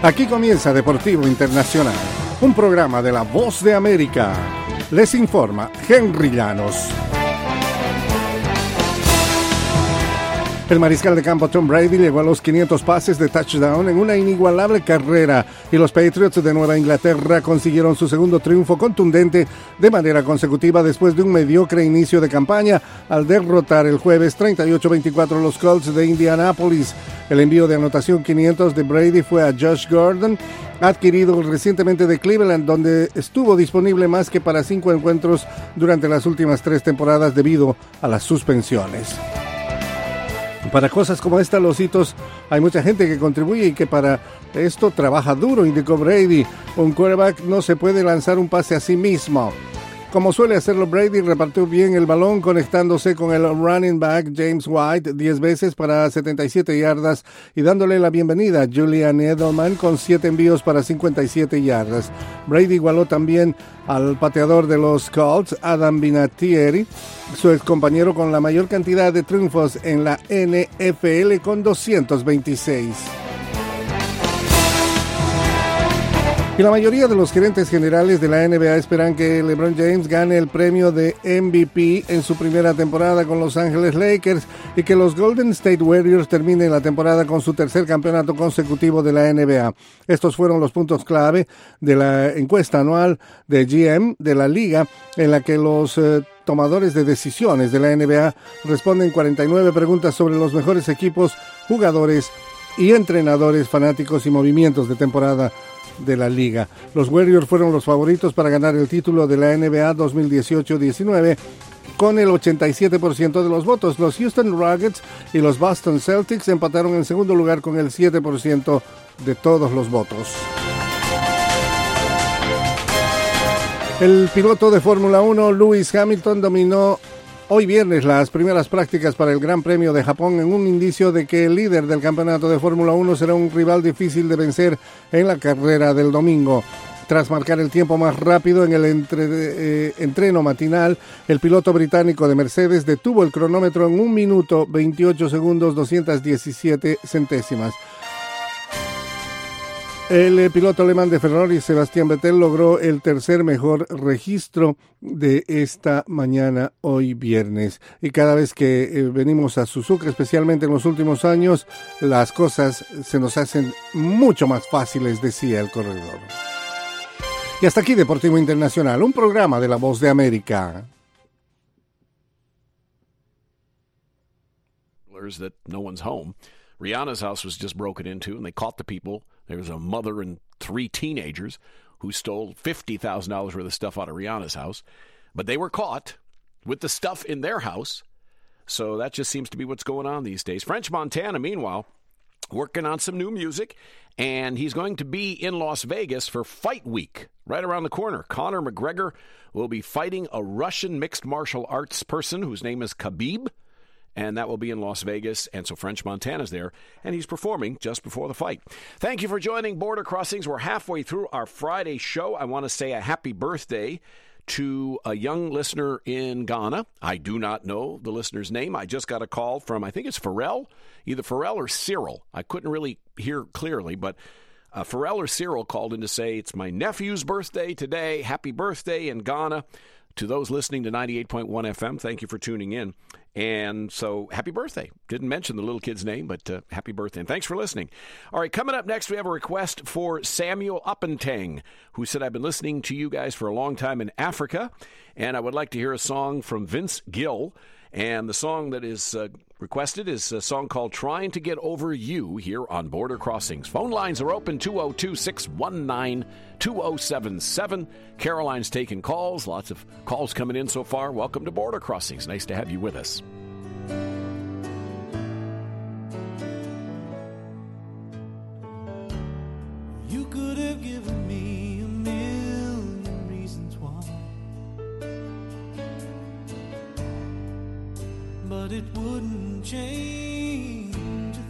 Aquí comienza Deportivo Internacional, un programa de La Voz de América. Les informa Henry Llanos. El mariscal de campo Tom Brady llegó a los 500 pases de touchdown en una inigualable carrera y los Patriots de Nueva Inglaterra consiguieron su segundo triunfo contundente de manera consecutiva después de un mediocre inicio de campaña al derrotar el jueves 38-24 a los Colts de Indianápolis. El envío de anotación 500 de Brady fue a Josh Gordon, adquirido recientemente de Cleveland, donde estuvo disponible más que para 5 encuentros durante las últimas 3 temporadas debido a las suspensiones. Para cosas como esta, los hitos, hay mucha gente que contribuye y que para esto trabaja duro, indicó Brady. Un quarterback no se puede lanzar un pase a sí mismo. Como suele hacerlo, Brady repartió bien el balón conectándose con el running back James White 10 veces para 77 yardas y dándole la bienvenida a Julian Edelman con 7 envíos para 57 yardas. Brady igualó también al pateador de los Colts, Adam Vinatieri, su ex compañero con la mayor cantidad de triunfos en la NFL con 226. Y la mayoría de los gerentes generales de la NBA esperan que LeBron James gane el premio de MVP en su primera temporada con Los Ángeles Lakers y que los Golden State Warriors terminen la temporada con su tercer campeonato consecutivo de la NBA. Estos fueron los puntos clave de la encuesta anual de GM de la liga, en la que los tomadores de decisiones de la NBA responden 49 preguntas sobre los mejores equipos, jugadores y entrenadores, fanáticos y movimientos de temporada de la liga. Los Warriors fueron los favoritos para ganar el título de la NBA 2018-19 con el 87% de los votos. Los Houston Rockets y los Boston Celtics empataron en segundo lugar con el 7% de todos los votos. El piloto de Fórmula 1, Lewis Hamilton, dominó hoy viernes las primeras prácticas para el Gran Premio de Japón en un indicio de que el líder del campeonato de Fórmula 1 será un rival difícil de vencer en la carrera del domingo. Tras marcar el tiempo más rápido en el entreno matinal, el piloto británico de Mercedes detuvo el cronómetro en 1 minuto 28 segundos 217 centésimas. El piloto alemán de Ferrari, Sebastián Vettel, logró el tercer mejor registro de esta mañana, hoy viernes. Y cada vez que venimos a Suzuka, especialmente en los últimos años, las cosas se nos hacen mucho más fáciles, decía el corredor. Y hasta aquí Deportivo Internacional, un programa de La Voz de América. That no one's home. Rihanna's house was just broken into, and they caught the people. There was a mother and 3 teenagers who stole $50,000 worth of stuff out of Rihanna's house. But they were caught with the stuff in their house. So that just seems to be what's going on these days. French Montana, meanwhile, working on some new music. And he's going to be in Las Vegas for Fight Week, right around the corner. Conor McGregor will be fighting a Russian mixed martial arts person whose name is Khabib. And that will be in Las Vegas, and so French Montana's there, and he's performing just before the fight. Thank you for joining Border Crossings. We're halfway through our Friday show. I want to say a happy birthday to a young listener in Ghana. I do not know the listener's name. I just got a call from, I think it's Pharrell, either Pharrell or Cyril. I couldn't really hear clearly, but Pharrell or Cyril called in to say, it's my nephew's birthday today. Happy birthday in Ghana. To those listening to 98.1 FM, thank you for tuning in. And so, happy birthday. Didn't mention the little kid's name, but happy birthday. And thanks for listening. All right, coming up next, we have a request for Samuel Uppentang, who said, I've been listening to you guys for a long time in Africa, and I would like to hear a song from Vince Gill. And the song that is requested is a song called Trying to Get Over You here on Border Crossings. Phone lines are open, 202-619-2077. Caroline's taking calls. Lots of calls coming in so far. Welcome to Border Crossings. Nice to have you with us. You could have given me a million reasons why, but it wouldn't change a